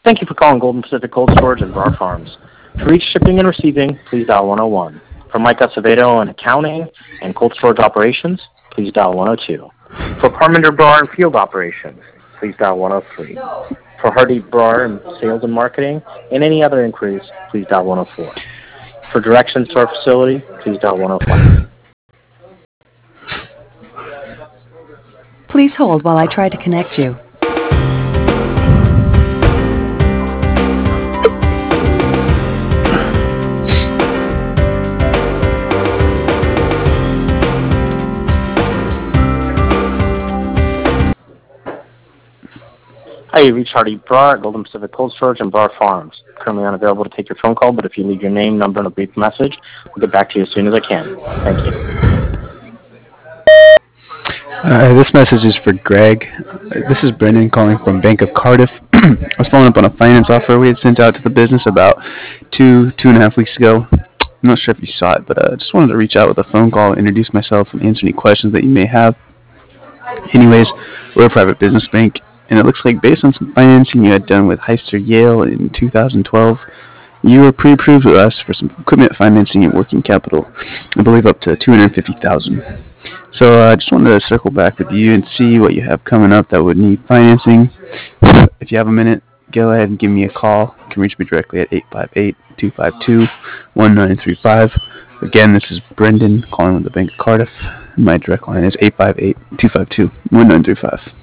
Thank you for calling Golden Pacific Cold Storage and Bar Farms. To reach shipping and receiving, please dial 101. For Mike Acevedo on accounting and cold storage operations, please dial 102. For Parmenter Bar and field operations, please dial 103. For Hardy Bar and sales and marketing and any other inquiries, please dial 104. For directions to our facility, please dial 105. Please hold while I try to connect you. Hi, you reached Hardy Bar, Golden Pacific Cold Storage, and Bar Farms. Currently unavailable to take your phone call, but if you leave your name, number, and a brief message, we'll get back to you as soon as I can. Thank you. This message is for Greg. This is Brendan calling from Bank of Cardiff. I was following up on a finance offer we had sent out to the business about two and a half weeks ago. I'm not sure if you saw it, but I just wanted to reach out with a phone call, introduce myself, and answer any questions that you may have. Anyways, we're a private business bank, and it looks like based on some financing you had done with Heister Yale in 2012, you were pre-approved with us for some equipment financing and working capital, I believe up to $250,000. So I just wanted to circle back with you and see what you have coming up that would need financing. If you have a minute, go ahead and give me a call. You can reach me directly at 858-252-1935. Again, this is Brendan calling with the Bank of Cardiff. My direct line is 858-252-1935.